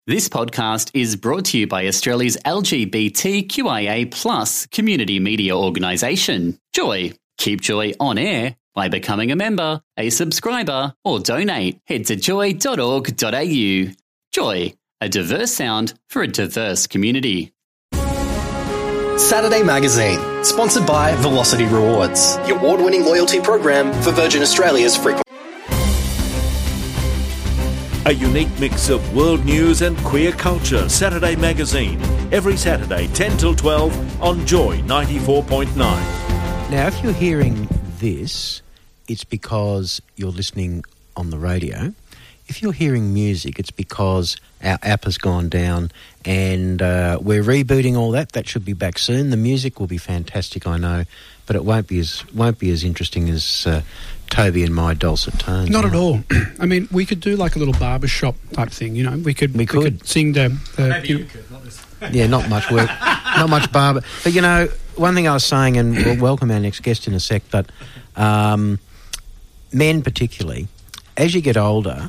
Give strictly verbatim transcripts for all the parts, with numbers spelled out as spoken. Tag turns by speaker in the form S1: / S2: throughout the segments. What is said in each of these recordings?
S1: This podcast is brought to you by Australia's L G B T Q I A plus community media organisation, Joy. Keep Joy on air by becoming a member, a subscriber, or donate. Head to joy dot org dot a u. Joy, a diverse sound for a diverse community.
S2: Saturday Magazine, sponsored by Velocity Rewards, the award-winning loyalty program for Virgin Australia's frequent.
S3: A unique mix of world news and queer culture. Saturday Magazine, every Saturday ten till twelve on Joy ninety-four point nine.
S4: Now, if you're hearing this, it's because you're listening on the radio. If you're hearing music, it's because our app has gone down and uh, we're rebooting all that. That should be back soon. The music will be fantastic, I know, but it won't be as won't be as interesting as uh, Toby and my dulcet tones.
S5: Not at all. I mean, we could do like a little barbershop type thing, you know. We could,
S4: we could.
S5: we could sing the... the
S6: Maybe
S5: you
S6: you
S5: know,
S6: could, not this.
S4: Yeah, not much work. Not much barber. But, you know, one thing I was saying, and we'll welcome our next guest in a sec, but um, men particularly, as you get older,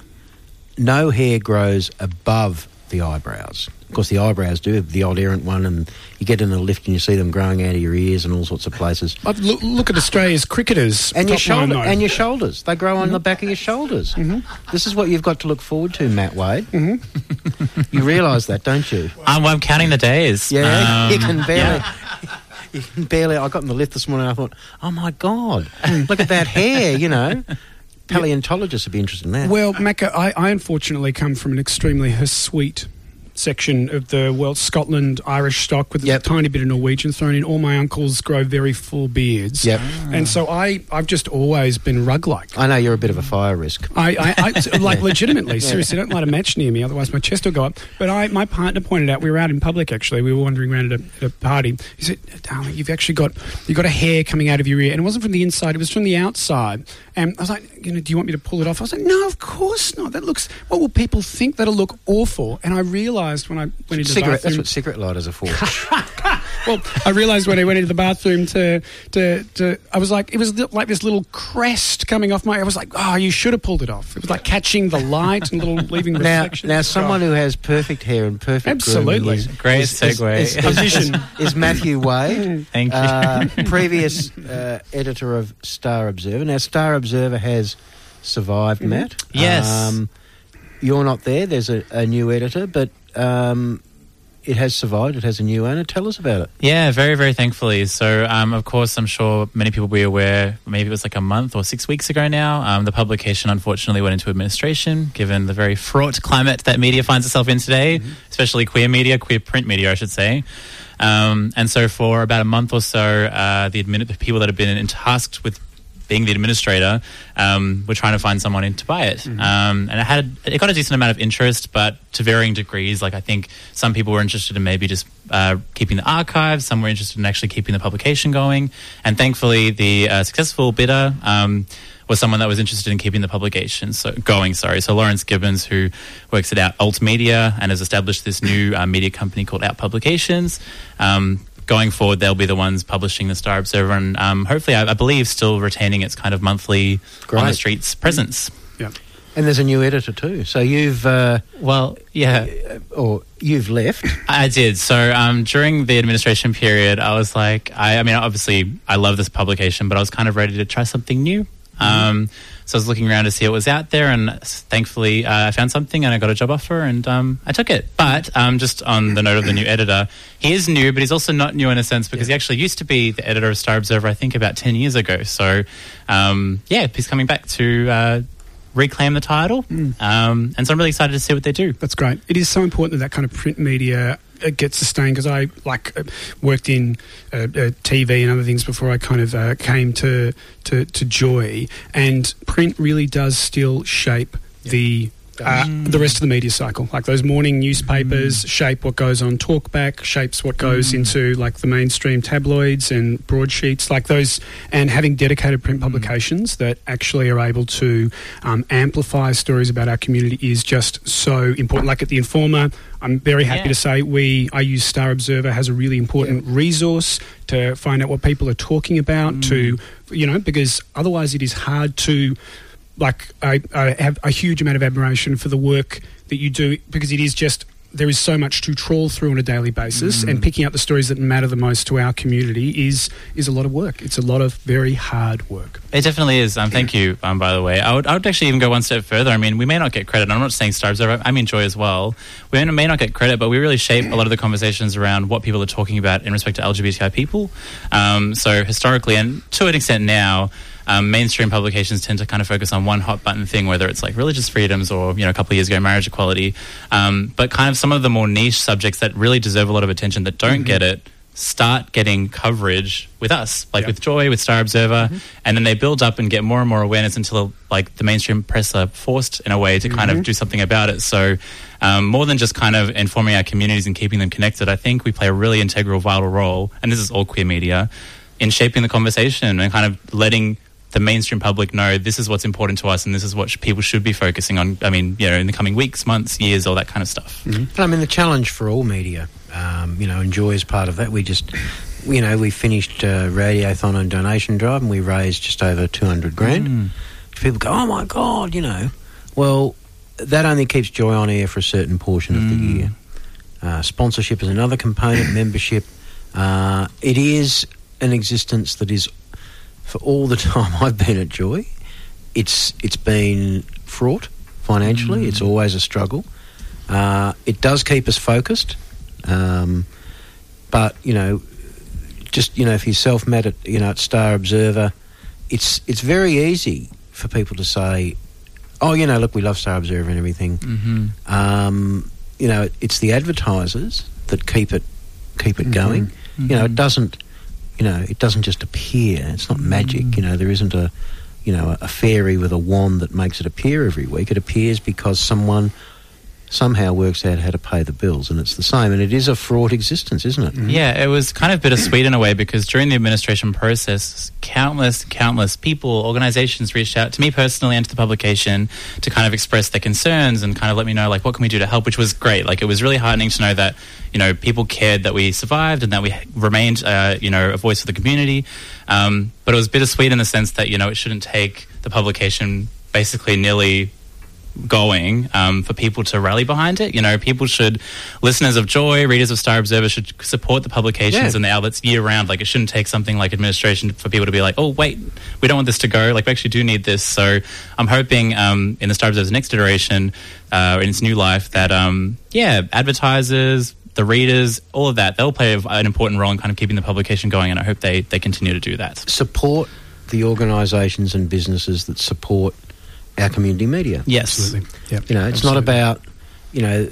S4: no hair grows above the eyebrows. Of course, the eyebrows do have the odd errant one, and you get in a lift and you see them growing out of your ears and all sorts of places.
S5: But look, look at Australia's cricketers.
S4: And your
S5: top line,
S4: shoulder,
S5: though.
S4: and your shoulders. They grow on mm-hmm. the back of your shoulders. Mm-hmm. This is what you've got to look forward to, Matt Wade. Mm-hmm. You realise that, don't you?
S7: Um, well, I'm counting the days.
S4: Yeah,
S7: um,
S4: you can barely...
S7: Yeah.
S4: You can barely... I got in the lift this morning and I thought, oh, my God, look at that hair, you know. Paleontologists would be interested in that.
S5: Well, Macca, I, I unfortunately come from an extremely sweet section of the world, Scotland, Irish stock with
S4: yep.
S5: a tiny bit of Norwegian thrown in. All my uncles grow very full beards.
S4: Yep.
S5: And so I, I've just always been rug-like.
S4: I know you're a bit of a fire risk.
S5: I, I, I like legitimately, seriously, don't light a match near me, otherwise my chest will go up. But I, my partner pointed out, we were out in public actually, we were wandering around at a, at a party. He said, darling, you've actually got, you've got a hair coming out of your ear. And it wasn't from the inside, it was from the outside. And I was like, you know, do you want me to pull it off? I was like, no, of course not. That looks, what will people think? That'll look awful. And I realised when I went into
S4: cigarette,
S5: the bathroom...
S4: That's what cigarette lighters are for.
S5: Well, I realised when I went into the bathroom to, to, to... I was like, it was like this little crest coming off my... I was like, oh, you should have pulled it off. It was like catching the light and little leaving reflections.
S4: Now, now someone who has perfect hair and perfect
S5: Absolutely.
S4: Is,
S7: Great
S4: is,
S7: segue.
S4: Is, is,
S5: Position.
S4: is, is Matthew Wade.
S7: Thank you.
S4: Uh, previous uh, editor of Star Observer. Now, Star Observer has survived, mm-hmm. Matt.
S7: Yes.
S4: Um, you're not there. There's a, a new editor, but... Um, it has survived. It has a new owner. Tell us about it.
S7: Yeah, very, very thankfully. So, um, of course, I'm sure many people will be aware, maybe it was like a month or six weeks ago now, um, the publication unfortunately went into administration, given the very fraught climate that media finds itself in today, mm-hmm. especially queer media, queer print media, I should say. Um, and so for about a month or so, uh, the admin- people that have been tasked with being the administrator, um, we're trying to find someone in to buy it. Mm-hmm. Um, and it had it got a decent amount of interest, but to varying degrees. Like I think some people were interested in maybe just uh, keeping the archives, some were interested in actually keeping the publication going. And thankfully, the uh, successful bidder um, was someone that was interested in keeping the publication so going. Sorry, so Lawrence Gibbons, who works at Out Alt Media and has established this new uh, media company called Out Publications. Um, Going forward, they'll be the ones publishing the Star Observer and um, hopefully, I, I believe, still retaining its kind of monthly
S4: Great.
S7: on the streets presence.
S5: Yeah.
S4: And there's a new editor too. So you've... Uh,
S7: well, yeah.
S4: Or you've left.
S7: I did. So um, during the administration period, I was like... I, I mean, obviously, I love this publication, but I was kind of ready to try something new. Mm-hmm. Um, so I was looking around to see what was out there, and thankfully uh, I found something and I got a job offer and um, I took it. But um, just on the note of the new editor, he is new, but he's also not new in a sense because yeah. he actually used to be the editor of Star Observer, I think, about ten years ago. So, um, yeah, he's coming back to uh, reclaim the title. Mm. Um, and so I'm really excited to see what they do.
S5: That's great. It is so important that that kind of print media it gets sustained because I like uh, worked in uh, uh, T V and other things before I kind of uh, came to, to to Joy, and print really does still shape yeah. the uh, mm. the rest of the media cycle. Like those morning newspapers mm. shape what goes on Talkback, shapes what goes mm. into like the mainstream tabloids and broadsheets, like those, and having dedicated print publications mm. that actually are able to um, amplify stories about our community is just so important. Like at the Informer, I'm very happy yeah. to say we I use Star Observer as a really important yeah. resource to find out what people are talking about, mm. to, you know, because otherwise it is hard to, like, I, I have a huge amount of admiration for the work that you do because it is just there is so much to trawl through on a daily basis, mm. and picking out the stories that matter the most to our community is is a lot of work. It's a lot of very hard work.
S7: It definitely is. Um, thank you, um, by the way. I would, I would actually even go one step further. I mean, we may not get credit. I'm not saying Star Observer. I mean Joy as well. We may not get credit, but we really shape a lot of the conversations around what people are talking about in respect to L G B T I people. Um, so historically, and to an extent now, Um, mainstream publications tend to kind of focus on one hot button thing, whether it's like religious freedoms or, you know, a couple of years ago, marriage equality. Um, but kind of some of the more niche subjects that really deserve a lot of attention that don't mm-hmm. get it start getting coverage with us, like yep. with Joy, with Star Observer, mm-hmm. and then they build up and get more and more awareness until like the mainstream press are forced in a way to mm-hmm. kind of do something about it. So um, more than just kind of informing our communities and keeping them connected, I think we play a really integral, vital role, and this is all queer media, in shaping the conversation and kind of letting the mainstream public know this is what's important to us and this is what sh- people should be focusing on, I mean, you know, in the coming weeks, months, years, all that kind of stuff.
S4: Mm-hmm. I mean, the challenge for all media, um, you know, and Joy is part of that. We just, you know, we finished uh, Radiothon and Donation Drive and we raised just over two hundred grand. Mm. People go, oh my God, you know. Well, that only keeps Joy on air for a certain portion of mm. the year. Uh, sponsorship is another component, membership. Uh, it is an existence that is, for all the time I've been at Joy, it's it's been fraught financially. Mm. It's always a struggle. Uh, it does keep us focused, um, but you know, just you know, if you're self-made at you know at Star Observer, it's it's very easy for people to say, "Oh, you know, look, we love Star Observer and everything." Mm-hmm. Um, you know, it's the advertisers that keep it keep it mm-hmm. going. Mm-hmm. You know, it doesn't. You know, it doesn't just appear. It's not magic. Mm. You know, there isn't a, you know, a fairy with a wand that makes it appear every week. It appears because someone somehow works out how to pay the bills, and it's the same. And it is a fraught existence, isn't it? Mm.
S7: Yeah, it was kind of bittersweet in a way because during the administration process, countless, countless people, organisations reached out to me personally and to the publication to kind of express their concerns and kind of let me know, like, what can we do to help, which was great. Like, it was really heartening to know that, you know, people cared that we survived and that we remained, uh, you know, a voice for the community. Um, but it was bittersweet in the sense that, you know, it shouldn't take the publication basically nearly going um, for people to rally behind it. You know, people should, listeners of Joy, readers of Star Observer should support the publications yeah. and the outlets year round. Like, it shouldn't take something like administration for people to be like, oh, wait, we don't want this to go. Like, we actually do need this. So I'm hoping um, in the Star Observer's next iteration, uh, in its new life, that, um, yeah, advertisers, the readers, all of that, they'll play an important role in kind of keeping the publication going, and I hope they, they continue to do that.
S4: Support the organisations and businesses that support our community media.
S7: Yes.
S5: Absolutely. Yep.
S4: You know, it's
S5: Absolutely.
S4: not about, you know,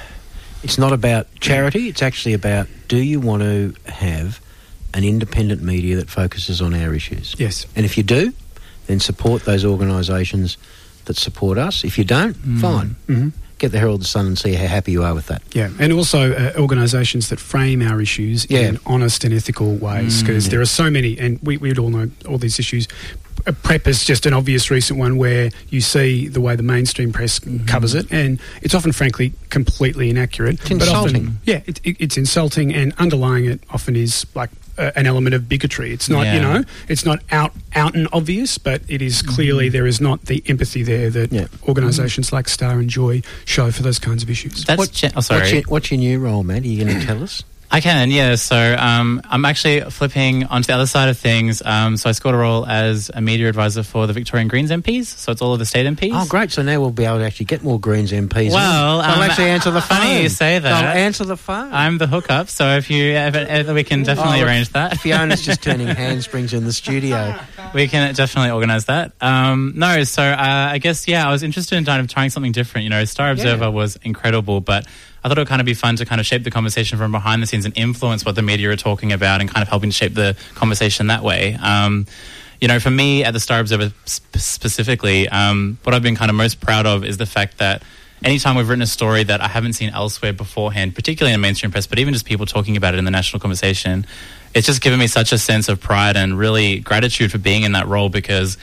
S4: it's not about charity. It's actually about, do you want to have an independent media that focuses on our issues?
S5: Yes.
S4: And if you do, then support those organisations that support us. If you don't, mm. fine. Mm-hmm. Get the Herald Sun and see how happy you are with that.
S5: Yeah, and also uh, organisations that frame our issues yeah. in honest and ethical ways, because mm, yeah. there are so many, and we, we'd all know all these issues. Uh, PrEP is just an obvious recent one where you see the way the mainstream press mm-hmm. covers it, and it's often, frankly, completely inaccurate.
S4: It's insulting.
S5: But often, yeah, it, it, it's insulting, and underlying it often is like uh, an element of bigotry. It's not, yeah. you know, it's not out out and obvious, but it is clearly mm-hmm. there is not the empathy there that yeah. organisations mm-hmm. like Star and Joy show for those kinds of issues.
S7: That's
S4: what,
S7: ge- oh, sorry.
S4: What's your, what's your new role, Matt? Are you going to tell us?
S7: I can, yeah. So um, I'm actually flipping onto the other side of things. Um, so I scored a role as a media advisor for the Victorian Greens M Ps. So it's all of the state M Ps.
S4: Oh, great. So now we'll be able to actually get more Greens M Ps.
S7: Well,
S4: they'll
S7: um,
S4: actually answer the phone.
S7: Funny you say that.
S4: They'll answer the phone.
S7: I'm the hookup. So if you, if, if we can definitely
S4: oh,
S7: arrange that.
S4: Fiona's just turning handsprings in the studio.
S7: We can definitely organise that. Um, no, so uh, I guess, yeah, I was interested in kind of trying something different. You know, Star Observer yeah. was incredible, but I thought it would kind of be fun to kind of shape the conversation from behind the scenes and influence what the media are talking about and kind of helping to shape the conversation that way. Um, you know, for me at the Star Observer sp- specifically, um, what I've been kind of most proud of is the fact that anytime we've written a story that I haven't seen elsewhere beforehand, particularly in mainstream press, but even just people talking about it in the national conversation, it's just given me such a sense of pride and really gratitude for being in that role, because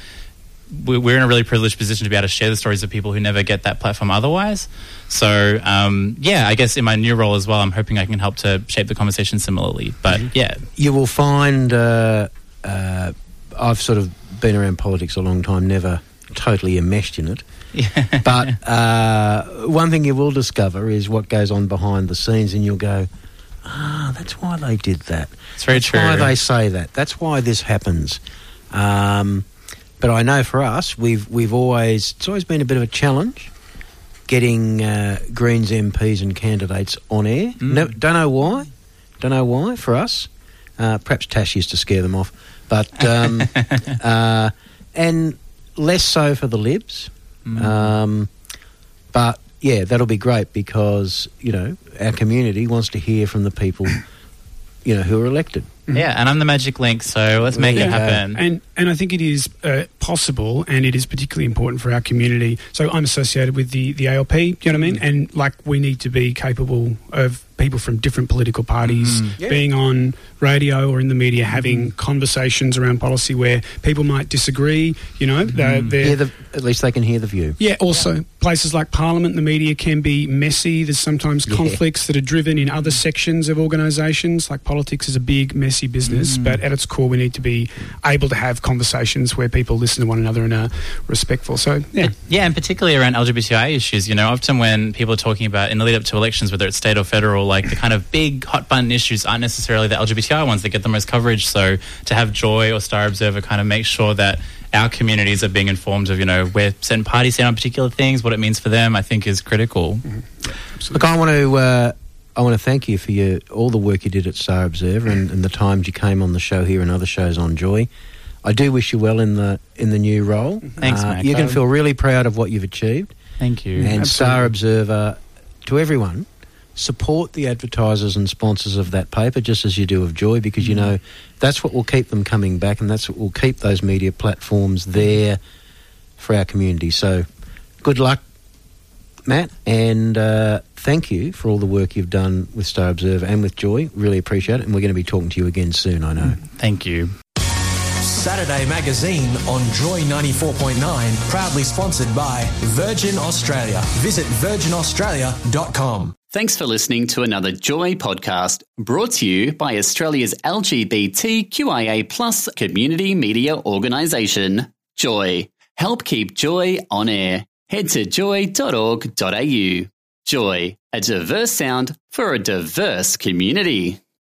S7: we're in a really privileged position to be able to share the stories of people who never get that platform otherwise. So, um, yeah, I guess in my new role as well, I'm hoping I can help to shape the conversation similarly. But, yeah.
S4: You will find, uh, uh, I've sort of been around politics a long time, never totally enmeshed in it,
S7: Yeah.
S4: But uh, one thing you will discover is what goes on behind the scenes, and you'll go, ah, that's why they did that.
S7: It's very
S4: that's
S7: true.
S4: That's why they say that. That's why this happens. Um, but I know for us, we've we've always it's always been a bit of a challenge getting uh, Greens M Ps and candidates on air.
S7: Mm.
S4: No, don't know why. Don't know why for us. Uh, perhaps Tash used to scare them off, but um, uh, and less so for the Libs.
S7: Mm.
S4: Um, but yeah, that'll be great because you know our community wants to hear from the people you know who are elected.
S7: Yeah, and I'm the magic link, so let's make
S4: Yeah.
S7: it happen.
S5: And and I think it is uh, possible, and it is particularly important for our community. So I'm associated with the, the A L P, you know what I mean? And like we need to be capable of people from different political parties
S4: Mm. Yeah.
S5: being on radio or in the media having conversations around policy where people might disagree, you know. they're, they're,
S4: Hear the, at least they can hear the view.
S5: yeah, also places like Parliament, the media can be messy. There's sometimes
S4: Yeah.
S5: conflicts that are driven in other sections of organisations. Like politics is a big, messy business, but at its core we need to be able to have conversations where people listen to one another and are respectful. So, yeah.
S7: Yeah, and particularly around L G B T I issues. You know, often when people are talking about in the lead up to elections, whether it's state or federal, like the kind of big hot button issues aren't necessarily the L G B T I ones that get the most coverage. So to have Joy or Star Observer kind of make sure that our communities are being informed of, you know, where certain parties stand on particular things, what it means for them, I think is critical.
S5: Mm-hmm.
S4: Look, I want to uh, I want to thank you for your all the work you did at Star Observer and, and the times you came on the show here and other shows on Joy. I do wish you well in the in the new role.
S7: Thanks,
S4: uh,
S7: Mac.
S4: You can feel really proud of what you've achieved.
S7: Thank you.
S4: And
S5: Absolutely.
S4: Star Observer, to everyone, support the advertisers and sponsors of that paper just as you do of Joy, because you know that's what will keep them coming back and that's what will keep those media platforms there for our community. So good luck, Matt, and uh, thank you for all the work you've done with Star Observer and with Joy. Really appreciate it, and we're going to be talking to you again soon, I know.
S7: Thank you.
S2: Saturday Magazine on Joy ninety-four point nine, proudly sponsored by Virgin Australia. Visit virgin australia dot com.
S1: Thanks for listening to another Joy podcast brought to you by Australia's L G B T Q I A plus community media organisation, Joy. Help keep Joy on air. Head to joy dot org dot a u. Joy, a diverse sound for a diverse community.